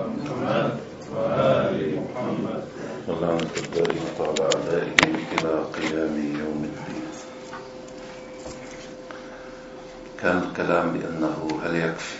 محمد وآل محمد ولعنة الدائمة على أعدائهم إلى قيام يوم الدين. كان الكلام بأنه هل يكفي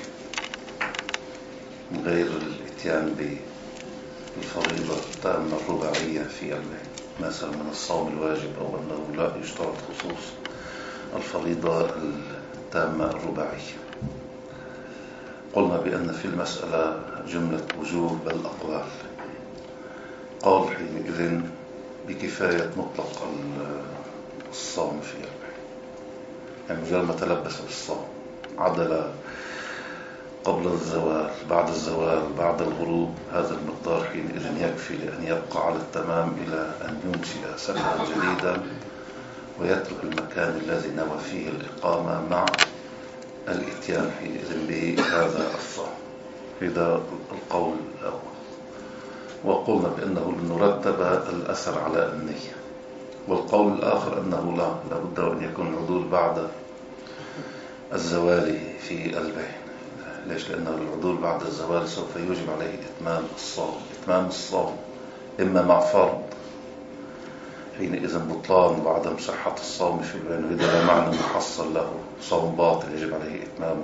من غير الاتيان بالفريضة التامة الرباعية في البيت مثلا من الصوم الواجب، أو أنه لا يشترط خصوص الفريضة التامة الرباعية. قلنا بأن في المسألة جملة وجوب بل أقوال. قال حينئذ بكفاية مطلق الصوم في البيت، يعني مجرد ما تلبس بالصوم عدل قبل الزوال بعد الزوال بعد الغروب، هذا المقدار حينئذ يكفي لأن يبقى على التمام إلى أن ينشئ سفرا جديدا ويترك المكان الذي نوى فيه الإقامة مع الاتيان حينئذ بهذا الصوم. هذا القول الأول. وقلنا بأنه نرتب الأثر على النية. والقول الآخر أنه لا بد أن يكون العدول بعد الزوال في البين. ليش؟ لأنه العدول بعد الزوال سوف يوجب عليه إتمام الصوم إما مع فرض حينئذ بطلان وعدم صحة الصوم في البين، وإذا لا معنى محصل له صوم باطل يجب عليه إتمامه،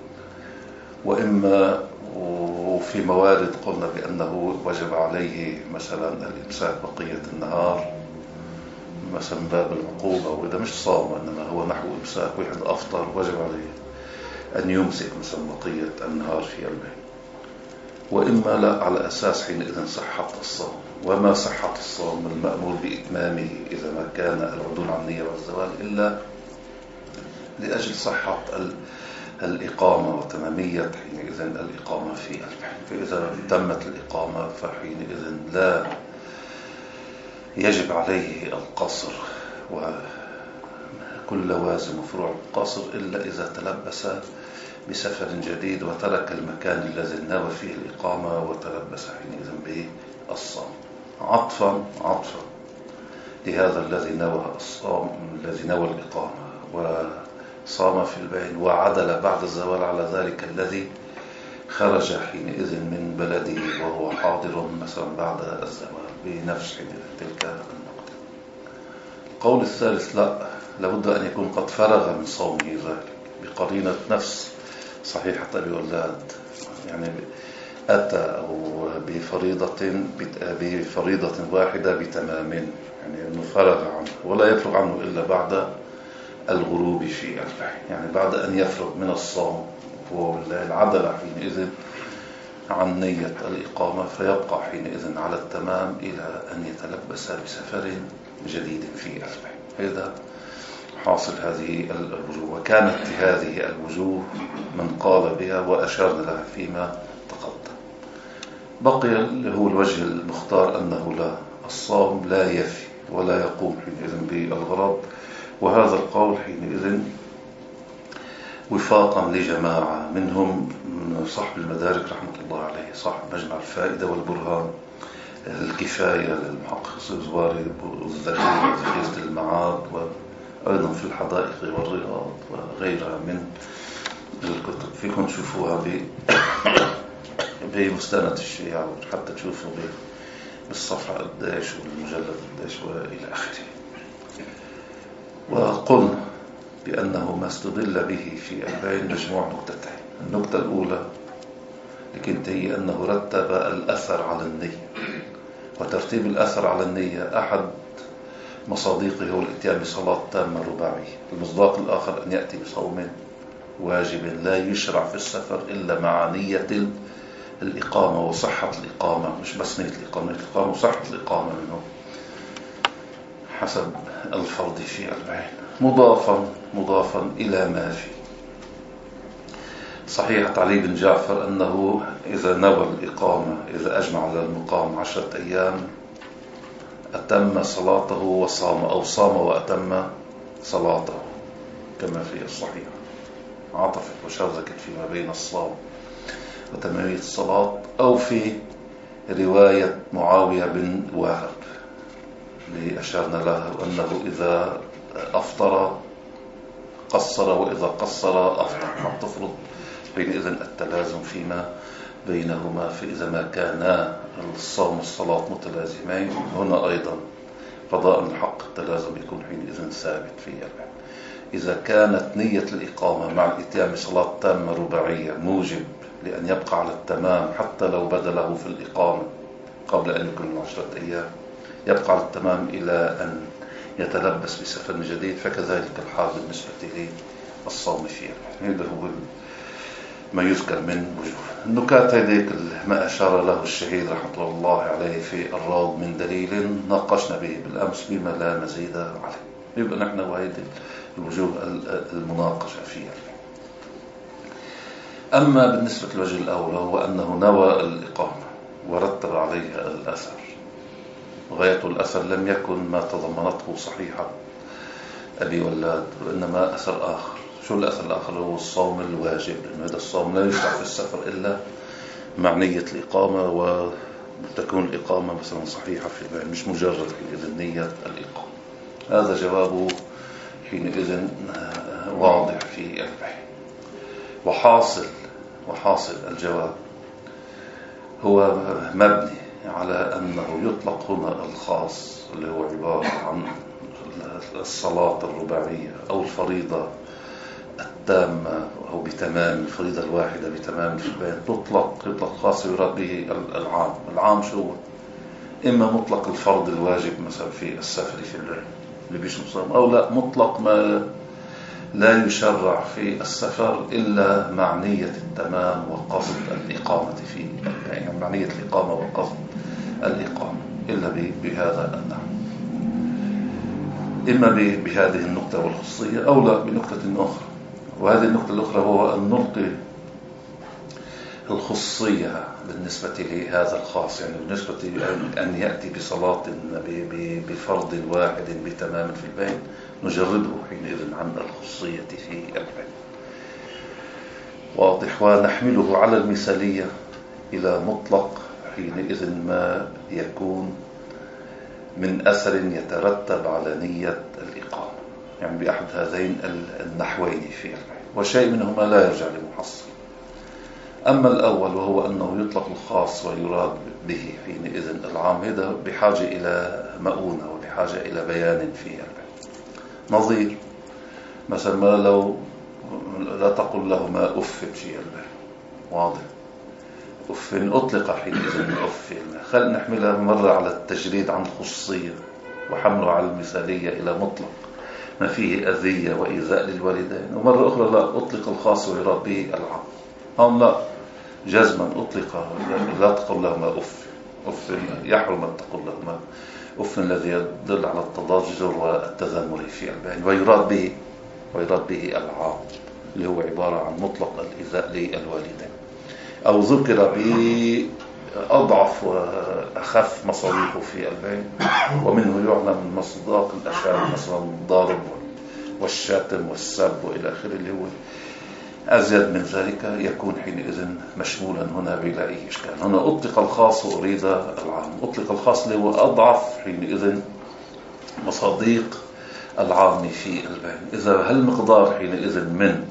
وإما وفي موارد قلنا بأنه وجب عليه مثلا الإمساك بقية النهار مثلا باب العقوبة، وإذا مش صام إنما هو نحو إمساك واحد أفطر وجب عليه أن يمسك مثلا بقية النهار في البيت. وإما لا على أساس حينئذ صحة الصوم، وما صحة الصوم المأمور بإتمامه إذا ما كان العدول عن النية والزوال إلا لأجل صحة الإقامة وتمامية حينئذ الإقامة في البيت. فإذا تمت الإقامة فحينئذ لا يجب عليه القصر وكل لوازم وفروع القصر إلا إذا تلبس بسفر جديد وترك المكان الذي نوى فيه الإقامة وتلبس حينئذ بالصوم عطفا لهذا الذي نوى الصوم الذي نوى الإقامة وصام في البين، وعدل بعد الزوال على ذلك الذي خرج حينئذ من بلده وهو حاضر مثلا بعد الزوال بنفس تلك النقطة. القول الثالث لابد أن يكون قد فرغ من صومه ذلك بقرينة نفس صحيحة الولاد، يعني أتى أو بفريضة واحدة بتمام، يعني أنه فرغ عنه ولا يفرغ عنه إلا بعد الغروب في البين، يعني بعد أن يفرغ من الصوم والعدل حينئذ عن نية الإقامة، فيبقى حينئذ على التمام إلى أن يتلبس بسفر جديد في البين. هذا حاصل هذه الوجوه. وكانت هذه الوجوه من قال بها وأشارنا لها فيما تقدم. بقي اللي هو الوجه المختار أنه لا، الصوم لا يفي ولا يقوم حينئذ بالغرض، وهذا القول حينئذ وفاقا لجماعة منهم صاحب المدارك رحمة الله عليه، صاحب مجمع الفائدة والبرهان، الكفاية للمحقق الزواري، ذخيرة المعاد، وأيضا في الحدائق والرياض وغيرها من الكتب. فيكم تشوفوها بمستند الشيعة، حتى تشوفوا بالصفحة قداش والمجلد قداش وإلى آخره. وقلنا بأنه ما استدل به في البين مجموع نقطتين. النقطة الأولى لكن هي أنه رتب الأثر على النية، وترتيب الأثر على النية أحد مصادقه هو الاتيان بصلاة تامة رباعية. المصداق الآخر أن يأتي بصوم واجب لا يشرع في السفر إلا مع نية الإقامة وصحة الإقامة، مش بس نية الإقامة وصحة الإقامة منه حسب الفرض في البين، مضافا إلى ما في صحيح علي بن جعفر أنه إذا نوى الإقامة إذا أجمع على المقام 10 أيام أتم صلاته وصام، أو صام وأتم صلاته كما في الصحيح. عطفت وشركت فيما بين الصوم وتمامية الصلاة، أو في رواية معاوية بن وهب اللي أشارنا لها أنه إذا أفطر قصر وإذا قصر أفطر، تفرض حينئذ التلازم فيما بينهما، فإذا ما كانا الصوم والصلاة متلازمين هنا أيضا قضاء الحق التلازم يكون حينئذ ثابت في البيع. إذا كانت نية الإقامة مع الإتيان بصلاة تامة رباعية موجب لأن يبقى على التمام حتى لو بدله في الإقامة قبل أن يكون 10 أيام، يبقى على التمام إلى أن يتلبس بسفر جديد، فكذلك الحال بالنسبة للصوم فيه. هذا هو ما يذكر من وجوه. النكات هذيك ما أشار له الشهيد رحمة الله عليه في الروض من دليل ناقشنا به بالأمس بما لا مزيد عليه، يبقى نحن وهذه الوجوه المناقشة فيها. أما بالنسبة للوجه الأول هو أنه نوى الإقامة ورتب عليها الأثر، غاية الأثر لم يكن ما تضمنته صحيحة أبي ولاد، وإنما أثر آخر. شو الأثر الآخر؟ هو الصوم الواجب، لأن هذا الصوم لا يشرع في السفر إلا مع نية الإقامة، وتكون الإقامة مثلا صحيحة في البيت، مش مجرد حينئذ نية الإقامة. هذا جوابه حينئذ واضح في البيت. وحاصل الجواب هو مبني على أنه يطلق هنا الخاص اللي هو عبارة عن الصلاة الرباعية أو الفريضة التامة أو بتمام، الفريضة الواحدة بتمام في البيت يطلق خاص يراد به العام. العام شو؟ إما مطلق الفرض الواجب مثلا في السفر في البيت اللي بيشمل صوم، أو لا مطلق ما لا يشرع في السفر إلا مع نية التمام وقصد الإقامة في البيت، يعني مع نية الإقامة وقصد الإقامة، إلا بهذا النحو، إما بهذه النقطة والخصية أو لا بنقطة أخرى. وهذه النقطة الأخرى هو أن نلقي الخصية بالنسبة لهذا الخاص، يعني بالنسبة أن يأتي بصلاة بفرض واحد بتمام في البيت نجرده حينئذ عن الخصية في البيت. واضح. ونحمله على المثالية إلى مطلق حينئذ ما يكون من أثر يترتب على نية الإقامة، يعني بأحد هذين النحوين في البيت، وشيء منهما لا يرجع لمحصل. أما الأول وهو أنه يطلق الخاص ويراد به حينئذ العام، هذا بحاجة إلى مؤونة وبحاجة إلى بيان في البيت. نظير مثلا ما لو لا تقل له ما أف في البيت، واضح، أف أطلق حينئذ أف، خل نحملها مرة على التجريد عن الخصية وحمله على المثالية إلى مطلق ما فيه أذية وإيذاء للوالدين، ومرة أخرى لا أطلق الخاص ويراد به العام. هم لا جزما أطلق لا تقل له ما أف يحرم أن تقل له ما أف، الذي يدل على التضاجر والتذمر في البيان، ويراد به العام اللي هو عبارة عن مطلق الإيذاء للوالدين، أو ذكر به أضعف وأخف مصاريفه في البيان، ومنه يعلم من مصداق الأشياء مثلا الضارب والشاتم والسب وإلى آخره، اللي هو أزيد من ذلك يكون حينئذ مشمولا هنا بلا أي إشكال. هنا أطلق الخاص وأريد العام. أطلق الخاص اللي هو أضعف حينئذ مصادق العام في البيان. إذا هالمقدار حينئذ من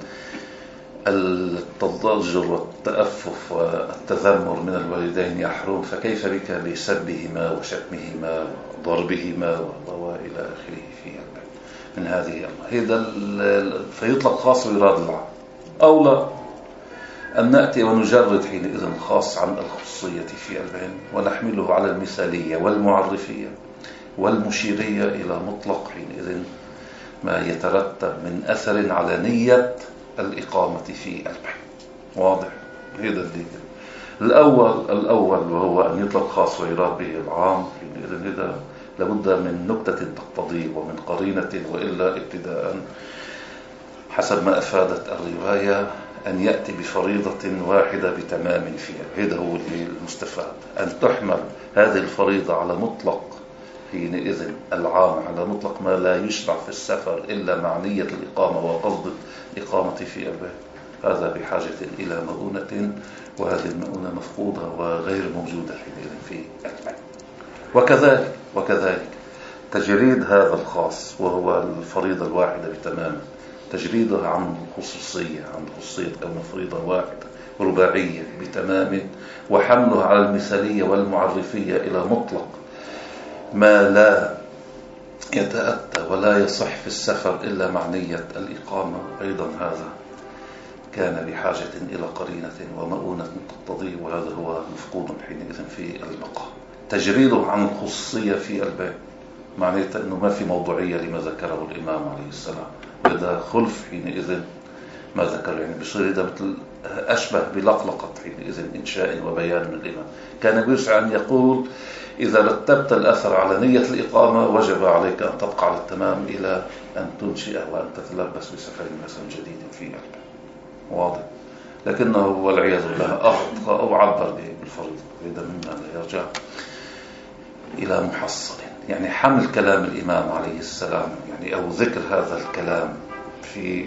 التضجر والتأفف والتذمر من الوالدين يحرم، فكيف بك بسبهما وشتمهما وضربهما وإلى آخره في البيان من هذه هذا فيطلق خاص ويراد العام. أو لا أن نأتي ونجرد حينئذ الخاص عن الخصية في البيان ونحمله على المثالية والمعرفية والمشيرية إلى مطلق حينئذ ما يترتب من أثر على نية الإقامة في البيان. واضح. هذا الدليل الأول وهو أن يطلق خاص ويراد به العام، حينئذ هذا لابد من نكتة تقتضي ومن قرينة، وإلا ابتداء حسب ما أفادت الرواية أن يأتي بفريضة واحدة بتمام فيها. هذا هو المستفاد، أن تحمل هذه الفريضة على مطلق حينئذ العام، على مطلق ما لا يشرع في السفر إلا مع نية الإقامة وقصد الإقامة في البيت. هذا بحاجة إلى مؤونة، وهذه المؤونة مفقودة وغير موجودة حينئذ في البيت. وكذلك تجريد هذا الخاص وهو الفريضة الواحدة بتمام، تجريدها عن خصوصية كون فريضة واحدة رباعية بتمام، وحمله على المثالية والمعرفية إلى مطلق ما لا يتأتى ولا يصح في السفر إلا مع نية الإقامة، أيضا هذا كان بحاجة إلى قرينة ومؤونة تقتضيه، وهذا هو مفقود حينئذ في البقاء. تجريده عن الخصوصية في الباب معناته أنه ما في موضوعية لما ذكره الإمام عليه السلام، وإذا خلف حينئذ ما ذكر، يعني بصير إذا مثل أشبه بلقلقة حينئذ إنشاء وبيان من الإمام. كان بيسعى أن يقول إذا رتبت الأثر على نية الإقامة وجب عليك أن تبقى على التمام إلى أن تنشئ وأن تتلبس بسفر مثلا جديد في الباب. واضح؟ لكنه والعياذ بالله أخطأ أو عبر بالفريضة، وإذا مما لا يرجع إلى محصل. يعني حمل كلام الإمام عليه السلام يعني أو ذكر هذا الكلام في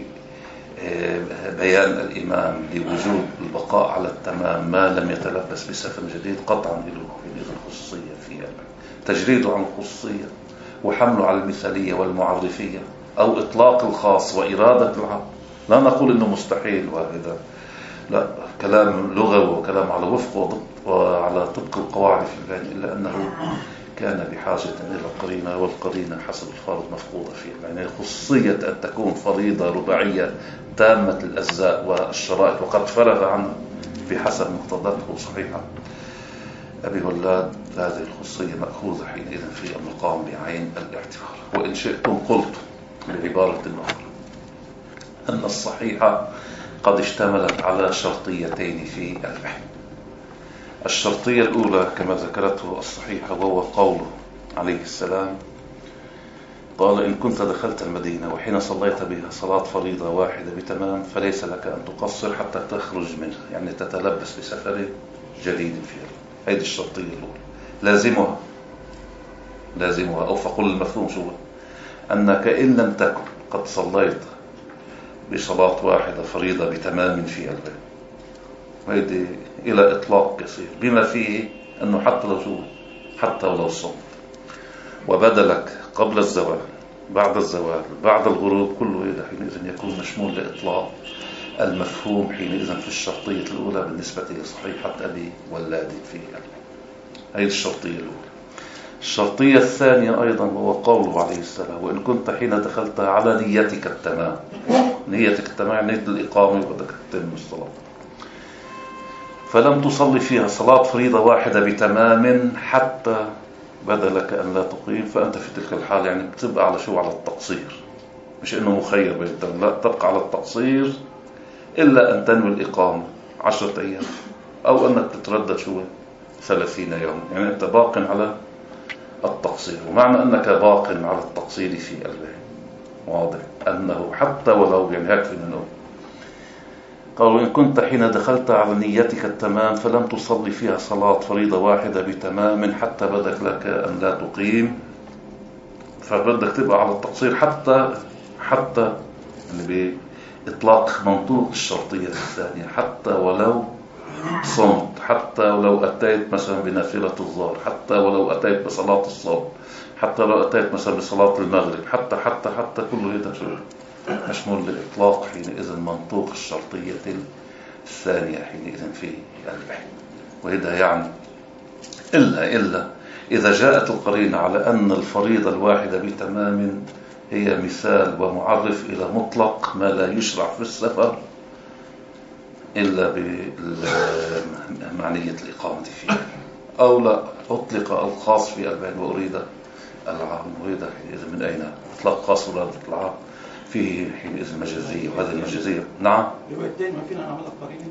بيان الإمام لوجوب البقاء على التمام ما لم يتلبس بسفر جديد قطعا له الخصوصية في تجريده عن الخصوصية وحمله على المثالية والمعرفية أو إطلاق الخاص وإرادة العام. لا نقول إنه مستحيل وهذا، لا، كلام لغوي وكلام على وفق وعلى طبق القواعد في البيان، إلا أنه كان بحاجة إلى قرينة، والقرينة حسب الفرض مفقودة فيه. يعني خصوصية أن تكون فريضة رباعية تامة الأجزاء والشرائط وقد فرغ عنها بحسب مقتضاته صحيحة أبي ولاد، هذه الخصوصية مأخوذة حينئذ في المقام بعين الاعتبار. وإن شئتم قلت بعبارة أخرى أن الصحيحة قد اشتملت على شرطيتين في البحث. الشرطية الأولى كما ذكرته الصحيحة، وهو قوله عليه السلام قال إن كنت دخلت المدينة وحين صليت بها صلاة فريضة واحدة بتمام فليس لك أن تقصر حتى تخرج منها، يعني تتلبس بسفر جديد فيها. هذه الشرطية الأولى لازمها أو فقل المفهوم شو أنك إن لم تكن قد صليت بصلاة واحدة فريضة بتمام في البيت، وهذه إلى إطلاق كثير بما فيه أنه حتى ولو صمت وبدلك قبل الزوال بعد الزوال بعد الغروب، كله إذا حينئذ يكون مشمول لإطلاق المفهوم حينئذ في الشرطية الأولى بالنسبة لصحيحة أبي ولاد في هذه الشرطية الأولى. الشرطية الثانية أيضا هو قوله عليه السلام وإن كنت حين دخلت على نيتك التمام، نيتك التمام نية الإقامة بدك تتم الصلاة، فلم تصلي فيها صلاة فريضة واحدة بتمام حتى بدا لك أن لا تقيم، فأنت في تلك الحال يعني بتبقى على على التقصير، مش إنه مخير بين، لا، تبقى على التقصير إلا أن تنوي الإقامة 10 أيام أو أنك تتردد 30 يوم، يعني أنت باق على التقصير. ومعنى أنك باق على التقصير في البيت واضح أنه حتى ولو يعني يكفي أنه قالوا إن كنت حين دخلت على نيتك التمام فلم تصلي فيها صلاة فريضة واحدة بتمام حتى بدك لك أن لا تقيم، فبدك تبقى على التقصير حتى يعني بإطلاق منطوق الشرطية الثانية، حتى ولو صمت، حتى ولو أتيت مثلا بنافلة الظهر، حتى ولو أتيت بصلاة الصبح، حتى لو أتيت مثلا بصلاة المغرب، حتى كله هذا مشمول لإطلاق حينئذ منطوق الشرطية الثانية حينئذ في البحث. وإذا يعني إلا إذا جاءت القرينة على أن الفريضة الواحدة بتمام هي مثال ومعرف إلى مطلق ما لا يشرع في السفر إلا بمعنية الإقامة فيه، أو لا أطلق الخاص في البيان وأريد العام. وإذا حينئذ من أين أطلق خاص ولا العام فيه حينئذ مجازية، وهذه المجازية نعم روايتين ما فينا نعملها قرينة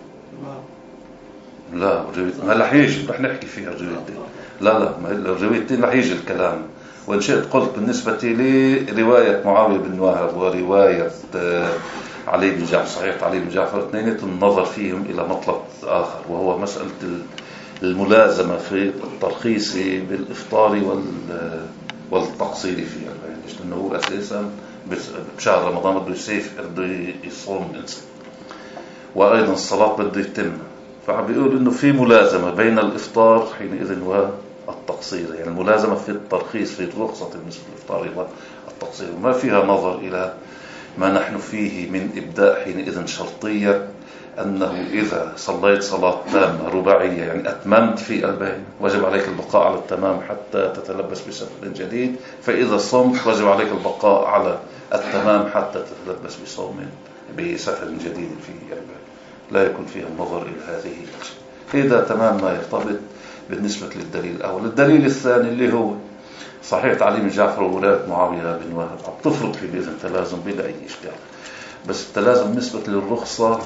لا ما رح يجي، رح نحكي فيها الروايتين. لا الروايتين رح يجي الكلام. وإن شئت قلت بالنسبة لي رواية معاوية بن وهب ورواية علي بن جعفر، صحيح علي بن جعفر، اثنين النظر فيهم إلى مطلب آخر، وهو مسألة الملازمة في الترخيص بالإفطار والتقصير فيه، لأنه هو أساسا بشهر رمضان بده يصوم الإنسان، وأيضا الصلاة بده يتم، فبيقول إنه في ملازمة بين الإفطار حينئذ والتقصير، يعني الملازمة في الترخيص في الرخصة بالنسبة للإفطار والتقصير، وما فيها نظر إلى ما نحن فيه من إبداء حينئذ شرطية أنه إذا صليت صلاة تامة رباعية يعني أتممت في البين وجب عليك البقاء على التمام حتى تتلبس بسفر جديد، فإذا صمت وجب عليك البقاء على التمام حتى تتلبس بسفر جديد في البين، لا يكون فيها النظر إلى هذه الأشياء. إذا تمام ما يرتبط بالنسبة للدليل الأول. الدليل الثاني اللي هو صحيح تعليم جعفر وولاية معاوية بن وهب تفرض في بإذن تلازم بلا أي إشكال، بس التلازم بالنسبة للرخصة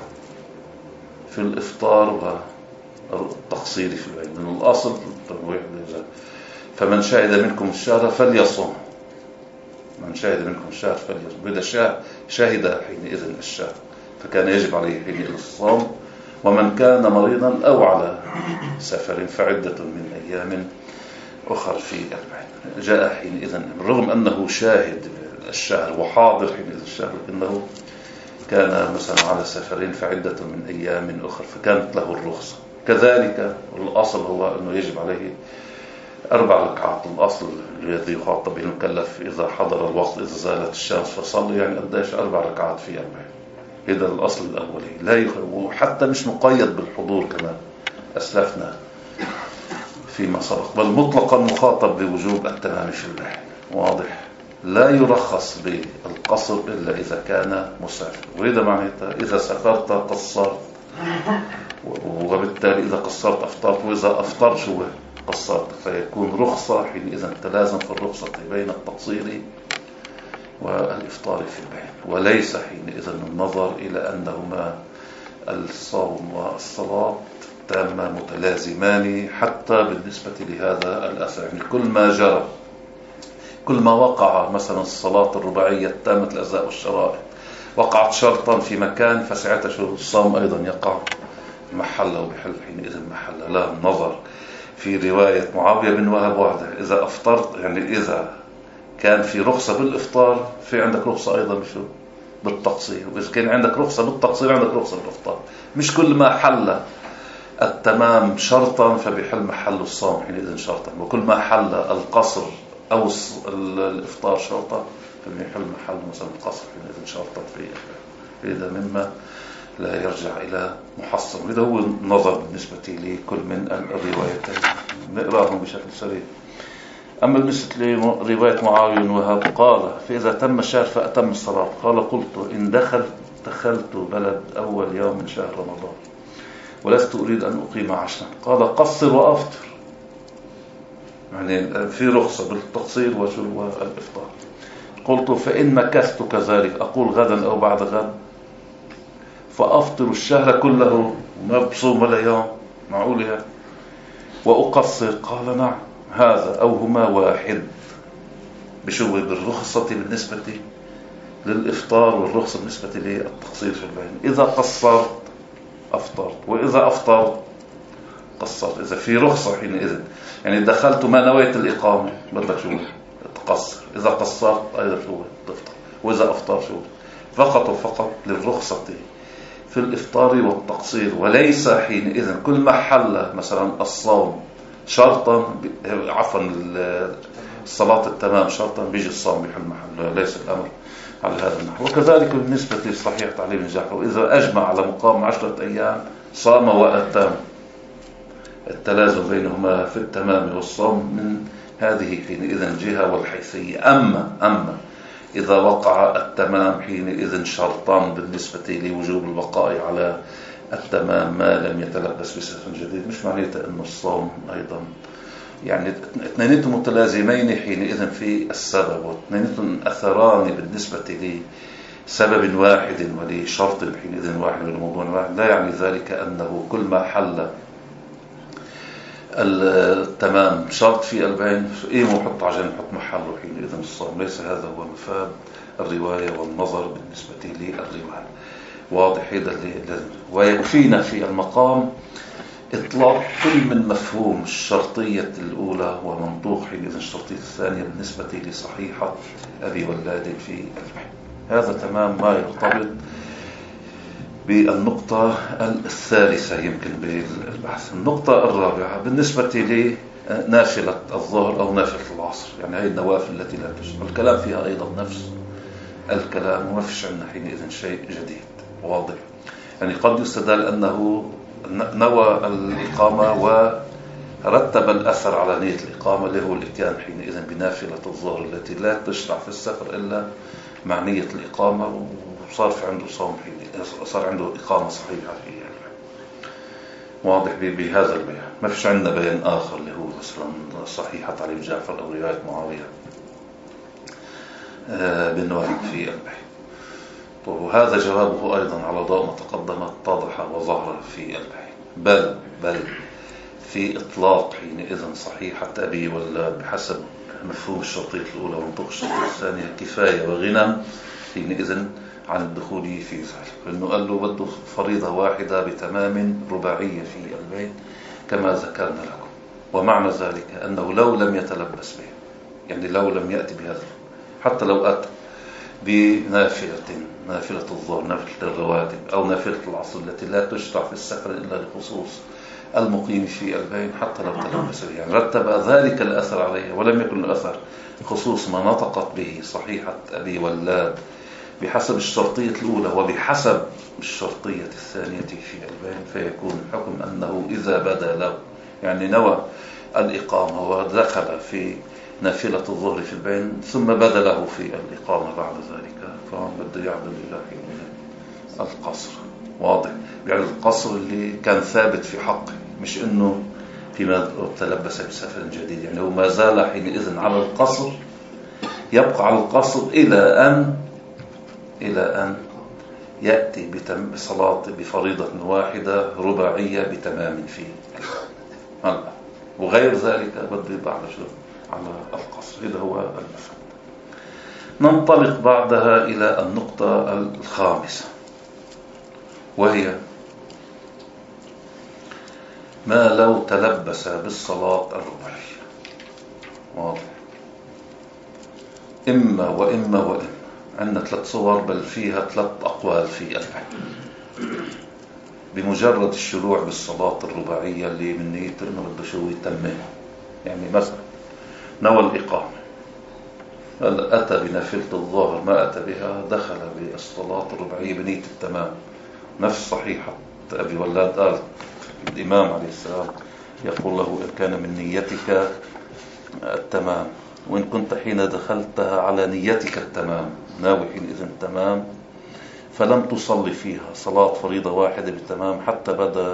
في الإفطار والتقصير في العيد من الأصل التنويع. فمن شهد منكم الشهر فليصوم، من شهد منكم الشهر فليصوم، بلا شهد حينئذ الشهر فكان يجب عليه حينئذ الصوم. ومن كان مريضا أو على سفر فعدة من أيام أخر في العيد. جاء حينئذ رغم أنه شاهد الشهر وحاضر حينئذ الشهر لكنه كان مثلا على سفرين فعدة من أيام أخرى فكانت له الرخصة. كذلك الأصل هو أنه يجب عليه 4 ركعات. الأصل الذي يخاطب به المكلف إذا حضر الوقت إذا زالت الشمس فصلي يعني قديش 4 ركعات في 40. هذا الأصل الأولي لا وحتى مش مقيد بالحضور كما أسلفنا فيما سبق، بل مطلقا مخاطب بوجوب التمام في الليل. واضح؟ لا يرخص بالقصر إلا إذا كان مسافر، وإذا معناتها إذا سافرت قصرت، وبالتالي إذا قصرت أفطرت، وإذا أفطرت شو قصرت، فيكون رخصة حينئذ تلازم في الرخصة بين التقصير والإفطار في البين، وليس حينئذ النظر إلى أنهما الصوم والصلاة تامة متلازمان حتى بالنسبة لهذا الأثر. يعني كل ما جرى كل ما وقع مثلا الصلاة الرباعية التامة الأجزاء والشرائط وقعت شرطا في مكان فساعتها شو الصوم أيضا يقع محله وبحل حينئذ محله. لا النظر في رواية معاوية بن وهب وحده إذا أفطرت يعني إذا كان في رخصة بالإفطار في عندك رخصة أيضا بشو بالتقصير، وإذا كان عندك رخصة بالتقصير عندك رخصة بالإفطار. مش كل ما حل التمام شرطا فبيحل محل الصوم حينئذ شرطا، وكل ما حل القصر أو الإفطار شرطا فبيحل محل مثلا القصر حينئذ شرطا في هذا مما لا يرجع إلى محصن. وهذا هو النظر بالنسبة لكل من الروايتين، نقراهم بشكل سريع. أما بالنسبة لرواية معاوية بن وهب قال فإذا تم الشهر فأتم الصلاة. قال قلت إن دخلت بلد أول يوم من شهر رمضان ولست أريد أن أقيم عشرا. قال قصر وأفطر، يعني في رخصة بالتقصير والإفطار. قلت فإن مكثت كذلك أقول غدا أو بعد غد فأفطر الشهر كله وما بصوم ولا يوم، معقولها وأقصر؟ قال نعم هذا أو هما واحد. بشو بالرخصة بالنسبة للإفطار والرخصة بالنسبة للتقصير في البين. إذا قصرت أفطرت وإذا أفطرت قصرت. إذا في رخصة حينئذ يعني دخلت ما نويت الإقامة بدك شو تقصر، إذا قصرت أيضا شو تفطر، وإذا أفطر شو فقط وفقط للرخصة في الإفطار والتقصير. وليس حينئذ كل ما حل مثلا الصوم شرطا عفوا الصلاة التمام شرطا بيجي الصوم بحل محله، ليس الأمر على هذا النحو. وكذلك بالنسبة لصحيح تعليم جعفر إذا أجمع على مقام 10 أيام صام وأتم، التلازم بينهما في التمام والصوم من هذه حينئذ جهة والحيثية. أما إذا وقع التمام حينئذ شرطان بالنسبة لوجوب البقاء على التمام ما لم يتلبس بسفر جديد، مش معناته أن الصوم أيضا يعني اثنينتهم متلازمين حينئذ في السبب، واثنينتهم أثران بالنسبة لسبب واحد ولشرط حينئذ واحد ولموضوع واحد. لا يعني ذلك أنه كل ما حل التمام شرط في البين إيه وحط عشان نحط محله حينئذ الصوم. ليس هذا هو مفاد الرواية والنظر بالنسبة للرواية. واضح هذا اللي ويكفينا في المقام إطلاق كل من مفهوم الشرطية الأولى ومنطوق حينئذ الشرطية الثانية بالنسبة لصحيحة أبي ولاد في البين. هذا تمام ما يرتبط بالنقطة الثالثة يمكن بالبحث. النقطة الرابعة بالنسبة لنافلة الظهر أو نافلة العصر، يعني هذه النوافل التي لا تجب الكلام فيها أيضا نفس الكلام وما فيش عندنا حينئذ شيء جديد. واضح؟ يعني قد يستدل أنه نوى الإقامة ورتب الأثر على نية الإقامة اللي هو الإتيان حينئذ بنافلة الظهر التي لا تشرع في السفر إلا مع نية الإقامة، وصار في عنده صوم صار عنده إقامة صحيحة فيها. واضح بهذا البيان. ما فيش عندنا بيان آخر اللي هو مثلا صحيحة علي بن جعفر أو رواية معاوية بن وليد في البيان. وهذا جوابه أيضا على ضوء ما تقدم اتضح وظهر في البيان. بل في إطلاق حينئذ صحيحة أبي ولاد بحسب مفهوم الشرطية الأولى ومنطق الشرطية الثانية كفاية وغنى حينئذ عن الدخول في ذلك، لأنه قال له بده فريضة واحدة بتمام رباعية في البيت كما ذكرنا لكم. ومعنى ذلك أنه لو لم يتلبس به، يعني لو لم يأتي بهذا، حتى لو أتى نافلة الظهر، نافلة الرواتب أو نافلة العصر التي لا تشرع في السفر إلا لخصوص المقيم في البين، حتى لو تلبس به، يعني رتب ذلك الأثر عليه ولم يكن الأثر خصوص ما نطقت به صحيحة أبي ولاد بحسب الشرطية الأولى وبحسب الشرطية الثانية في البين، فيكون الحكم أنه إذا بدا له، يعني نوى الإقامة ودخل في نافلة الظهر في البين ثم بدا له في الإقامة بعد ذلك، فبده يعدل إلى القصر. واضح؟ يعني القصر اللي كان ثابت في حقه، مش إنه فيما تلبس بسفر جديد، يعني هو ما زال حينئذ على القصر، يبقى على القصر إلى أن يأتي بصلاة بفريضة واحدة رباعية بتمام فيه. وغير ذلك بده يبقى على القصر. هذا هو المفهوم. ننطلق بعدها إلى النقطة الخامسة، وهي ما لو تلبس بالصلاة الرباعية. واضح؟ إما وإما وإما. عندنا 3 صور، بل فيها 3 أقوال في البيان. بمجرد الشروع بالصلاة الرباعية اللي من نيته إنه بده شو يتمها، يعني مثلا نوى الإقامة، أتى بنافلة الظهر ما أتى بها، دخل بالصلاة الرباعية بنية التمام. نفس صحيحة أبي ولاد قال الإمام عليه السلام يقول له إن كان من نيتك التمام، وإن كنت حين دخلتها على نيتك التمام، ناوي حينئذ التمام، فلم تصلي فيها صلاة فريضة واحدة بالتمام حتى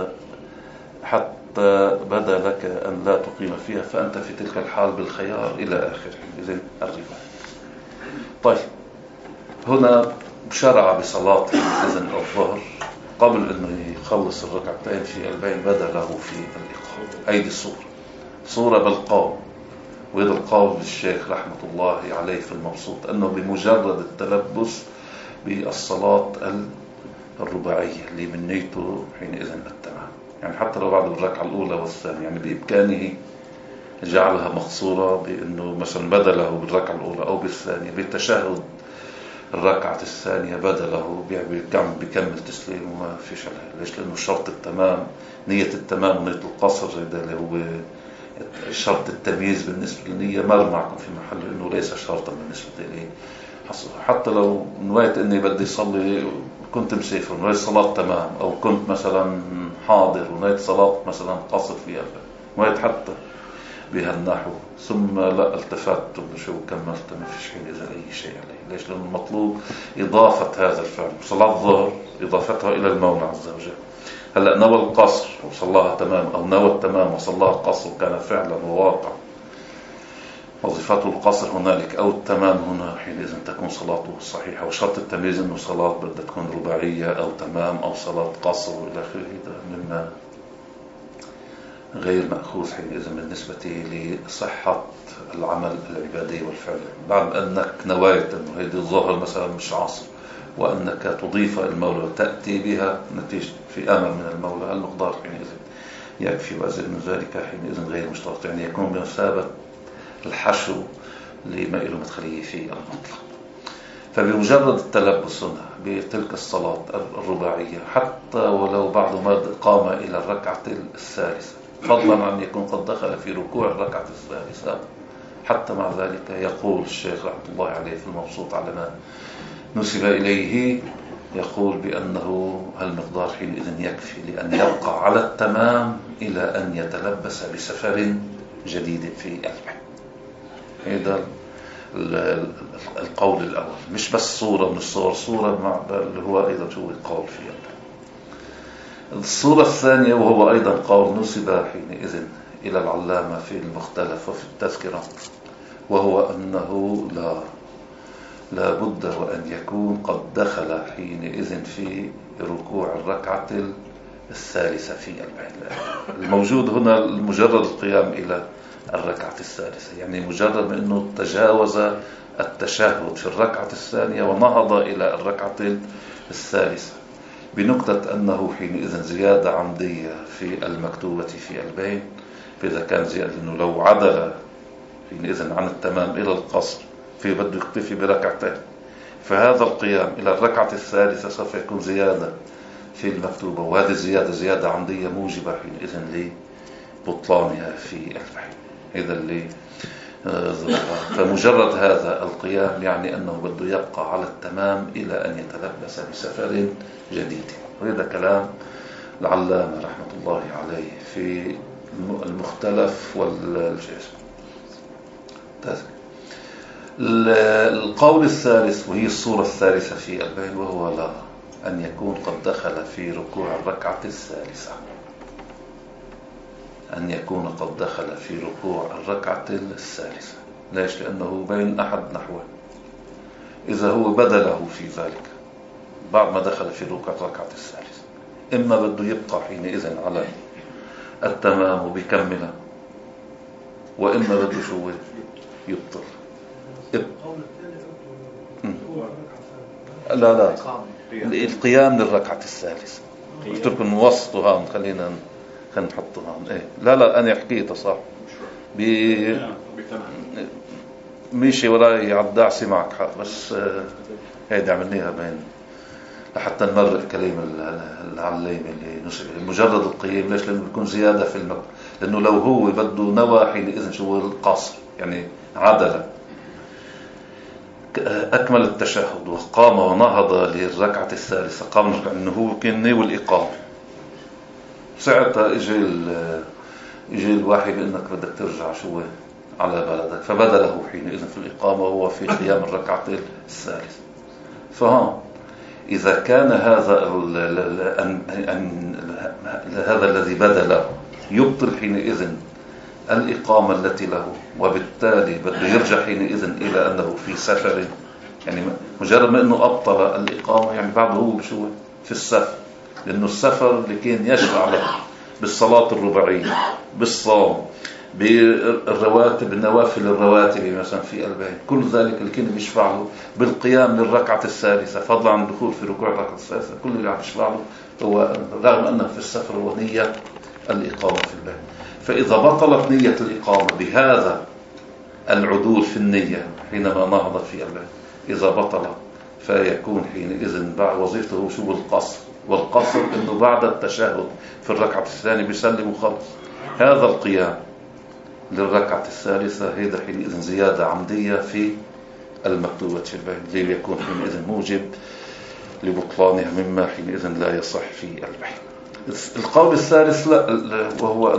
بدا لك أن لا تقيم فيها، فأنت في تلك الحال بالخيار إلى آخر حينئذ الرواية. طيب، هنا شرع بصلاة إذن الظهر قبل أنه يخلص الركعتين في البين، بدا له في الإقامة. أيدي صورة بالقول، وإذا القول الشيخ رحمة الله عليه في المبسوط أنه بمجرد التلبس بالصلاة الرباعية اللي من نيته حينئذ التمام، يعني حتى لو بعد الركعة الأولى والثانية، يعني بإمكانه جعلها مقصورة بأنه مثلا بدله بالركعة الأولى أو بالثانية بالتشهد الركعة الثانية بدله بيكمل تسليم وما فيش عليه. ليش؟ لأنه شرط التمام، نية التمام ونية القصر اللي هو شرط التمييز بالنسبة للنية مر معكم في محل أنه ليس شرطا بالنسبة لي. حتى لو نويت أني بدي صلي كنت مسافر ونويت صلاة تمام، أو كنت مثلا حاضر ونويت صلاة مثلا قصر فيها، نويت حتى بهالنحو ثم لا التفت وشو كملت، ما فيش حين إذا أي شيء عليه. ليش؟ لأن المطلوب إضافة هذا الفعل، صلاة الظهر إضافتها إلى المولى عز وجل. هلأ نوى القصر وصلاها تمام، أو نوى التمام وصلاها القصر، كان فعلا وواقع وظيفته القصر هنالك أو التمام هنا، حينئذ تكون صلاته صحيحة. وشرط التمييز أنه صلاة بدها تكون رباعية أو تمام أو صلاة قصر وإلى آخره، مما غير مأخوذ حينئذ بالنسبة لصحة العمل العبادي والفعل. بعد أنك نويت أنه هذه الظهر مثلا مش عصر، وأنك تضيف المولى وتأتي بها نتيجة في أمر من المولى، المقدار حينئذ يكفي، وأزيد من ذلك حينئذ غير مشترط، يعني يكون بمثابة الحشو لما إله مدخليه في المطلق. فبمجرد التلبس هنا بتلك الصلاة الرباعية، حتى ولو بعد ما قام إلى الركعة الثالثة، فضلا عن يكون قد دخل في ركوع الركعة الثالثة، حتى مع ذلك يقول الشيخ رحمة الله عليه في المبسوط على ما نسب إليه يقول بأنه المقدار حينئذ يكفي لأن يبقى على التمام إلى أن يتلبس بسفر جديد في البحر. هذا القول الأول، مش بس صورة من الصور، صورة مع اللي هو أيضا شو القول في البحر. الصورة الثانية وهو أيضا قول نسب حينئذ إلى العلامة في المختلف وفي التذكرة، وهو أنه لا بد وأن يكون قد دخل حينئذ في ركوع الركعة الثالثة في البحر. الموجود هنا مجرد القيام إلى الركعة الثالثة، يعني مجرد من أنه تجاوز التشهد في الركعة الثانية ونهض إلى الركعة الثالثة، بنقطة أنه حينئذ زيادة عمدية في المكتوبة في البين. فإذا كان زيادة أنه لو عدل حينئذ عن التمام إلى القصر في بده يكتفي بركعتين، فهذا القيام إلى الركعة الثالثة سوف يكون زيادة في المكتوبة، وهذه الزيادة زيادة عمدية موجبة حينئذ لبطلانها في البحر. إذا اللي فمجرد هذا القيام يعني أنه بده يبقى على التمام إلى أن يتلبس بسفر جديد. وهذا كلام العلامة رحمة الله عليه في المختلف القول الثالث وهي الصورة الثالثة في البين، وهو لا أن يكون قد دخل في ركوع الركعة الثالثة، أن يكون قد دخل في ركوع الركعة الثالثة. ليش؟ لأنه بين أحد نحوه، إذا هو بدله في ذلك بعد ما دخل في ركوع الركعة الثالثة، إما بده يبقى حينئذ على التمام وبيكمله، وإما بده شو يبطل. لا القيام للركعة الثالثة. قلت لكم وسطه هون، خلينا نحطه هون. إيه لا أنا حكيته صح ماشي وراي عالدعسي معك حق، بس هيدي عملناها بين لحتى نمرق كلام العلامة اللي نسب مجرد القيام. ليش؟ لأنه بيكون زيادة في المكتب، لأنه لو هو بده نواحي لإذن شو القصر، يعني عدل أكمل التشهد وقام ونهض للركعة الثالثة، قام إنه هو كان ناوي الإقامة، ساعتها يجي الواحد بأنك بدك ترجع شو على بلدك، فبدله حينئذ في الإقامة وهو في قيام الركعة الثالثة. فهم إذا كان هذا الذي بدله يبطل حينئذ الإقامة التي له، وبالتالي بده يرجع حينئذ إلى أنه في سفر، يعني مجرد ما أنه أبطل الإقامة يعني بعده هو بشو في السفر، لأنه السفر اللي كان يشفع له بالصلاة الرباعية، بالصوم، بالرواتب، النوافل الرواتب مثلا في البيت، كل ذلك اللي كان بيشفع له بالقيام للركعة الثالثة، فضلا عن الدخول في ركوع الركعة الثالثة، كل اللي عم يشفع له هو رغم أنه في السفر ونية الإقامة في البيت. فإذا بطلت نية الإقامة بهذا العدول في النية حينما نهض في البيت، إذا بطل فيكون حينئذ بعد وظيفته شو القصر، والقصر إنه بعد التشهد في الركعة الثانية بيسلم وخلص. هذا القيام للركعة الثالثة هذا حينئذ زيادة عمدية في المكتوبة في البيت، اللي يكون حينئذ موجب لبطلانها مما حينئذ لا يصح في البيت. القول الثالث لا، وهو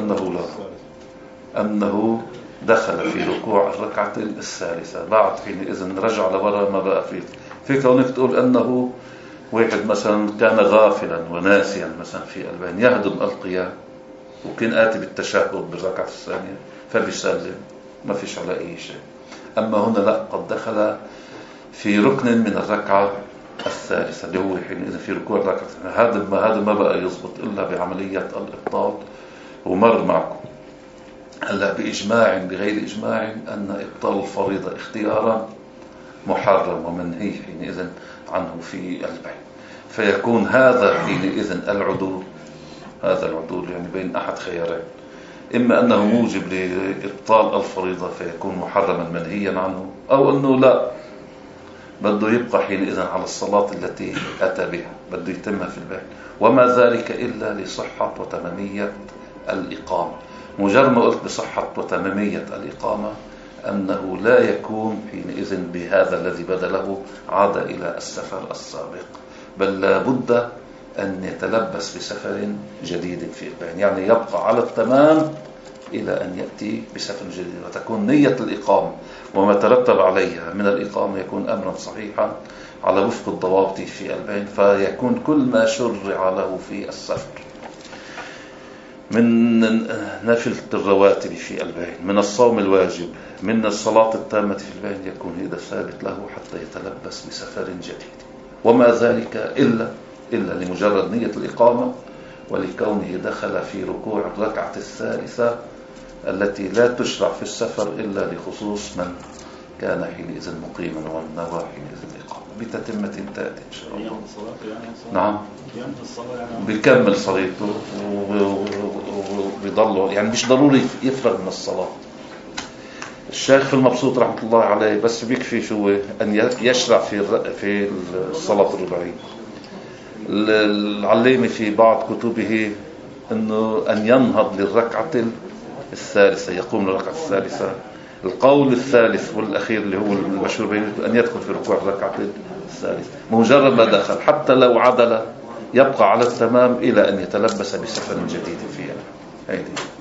أنه دخل في ركوع الركعة الثالثة بعد حينئذ رجع لورا ما بقى في كونك تقول أنه واحد مثلا كان غافلا وناسيا مثلا في البين يهدم القيام وكان آتي بالتشهد بالركعة الثانية فبيسلم ما فيش على أي شيء. أما هنا لا، قد دخل في ركن من الركعة الثالثة اللي هو حينئذ في ركوع الركعة الثانية، هذا ما بقى يضبط إلا بعملية الإبطال. ومر معكم هلا بإجماع بغير إجماع أن إبطال الفريضة اختيارا محرم ومنهي حينئذ عنه في البيت، فيكون هذا حينئذ العدول، هذا العدول يعني بين أحد خيارين، إما أنه موجب لإبطال الفريضة فيكون محرما منهيا عنه، أو أنه لا، بده يبقى حينئذ على الصلاة التي أتى بها، بده يتمها في البيت، وما ذلك إلا لصحة وتمامية الإقامة. مجرد ما قلت بصحة وتمامية الإقامة أنه لا يكون حينئذ بهذا الذي بدله عاد إلى السفر السابق، بل لابد أن يتلبس بسفر جديد في البين، يعني يبقى على التمام إلى أن يأتي بسفر جديد، وتكون نية الإقامة وما ترتب عليها من الإقامة يكون أمرا صحيحا على وفق الضوابط في البين، فيكون كل ما شرع له في السفر من نفل الرواتب في البين، من الصوم الواجب، من الصلاة التامة في البين، يكون هذا ثابت له حتى يتلبس بسفر جديد. وما ذلك إلا لمجرد نية الإقامة، ولكونه دخل في ركوع الركعة الثالثة التي لا تشرع في السفر إلا لخصوص من كان حينئذ مقيما والنوى حينئذ الإقامة بتتمة تأتي إن شاء الله. نعم، بيكمل صلاته وبيضله، يعني مش ضروري يفرغ من الصلاة. الشيخ في المبسوط رحمة الله عليه بس بيكفي شو أن يشرع في الصلاة الرباعية. العليمي في بعض كتبه أنه أن ينهض للركعة الثالثة، يقوم للركعة الثالثة. القول الثالث والأخير اللي هو المشهور بين أن يدخل في ركوع الركعة الثالثة، مجرد ما دخل حتى لو عدل يبقى على التمام إلى أن يتلبس بسفر جديد فيها. هيدي